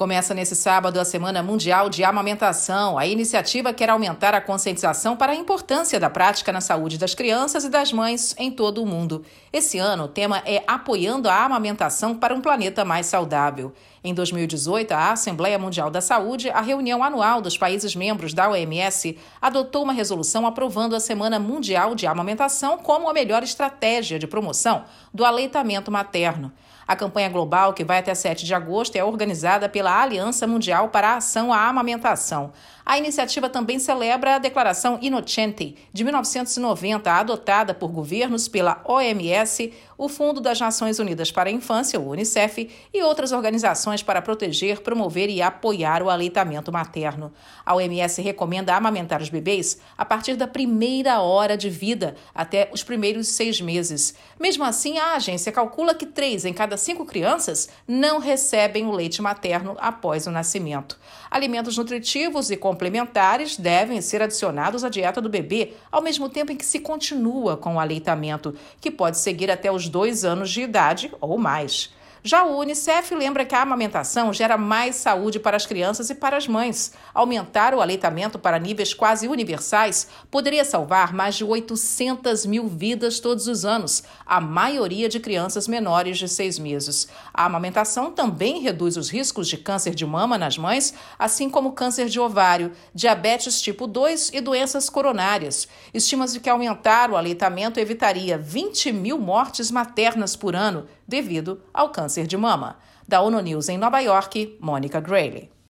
Começa nesse sábado a Semana Mundial de Amamentação. A iniciativa quer aumentar a conscientização para a importância da prática na saúde das crianças e das mães em todo o mundo. Esse ano, o tema é Apoiando a Amamentação para um Planeta Mais Saudável. Em 2018, a Assembleia Mundial da Saúde, a reunião anual dos países membros da OMS, adotou uma resolução aprovando a Semana Mundial de Amamentação como a melhor estratégia de promoção do aleitamento materno. A campanha global, que vai até 7 de agosto, é organizada pela Aliança Mundial para a Ação à Amamentação. A iniciativa também celebra a Declaração Innocenti, de 1990, adotada por governos pela OMS, o Fundo das Nações Unidas para a Infância, o UNICEF, e outras organizações para proteger, promover e apoiar o aleitamento materno. A OMS recomenda amamentar os bebês a partir da primeira hora de vida, até os primeiros 6 meses. Mesmo assim, a agência calcula que 3 em cada 5 crianças não recebem o leite materno após o nascimento. Alimentos nutritivos e complementares devem ser adicionados à dieta do bebê, ao mesmo tempo em que se continua com o aleitamento, que pode seguir até os 2 anos de idade ou mais. Já o UNICEF lembra que a amamentação gera mais saúde para as crianças e para as mães. Aumentar o aleitamento para níveis quase universais poderia salvar mais de 800 mil vidas todos os anos, a maioria de crianças menores de 6 meses. A amamentação também reduz os riscos de câncer de mama nas mães, assim como câncer de ovário, diabetes tipo 2 e doenças coronárias. Estima-se que aumentar o aleitamento evitaria 20 mil mortes maternas por ano devido ao câncer de mama. Da ONU News em Nova York, Mônica Grayle.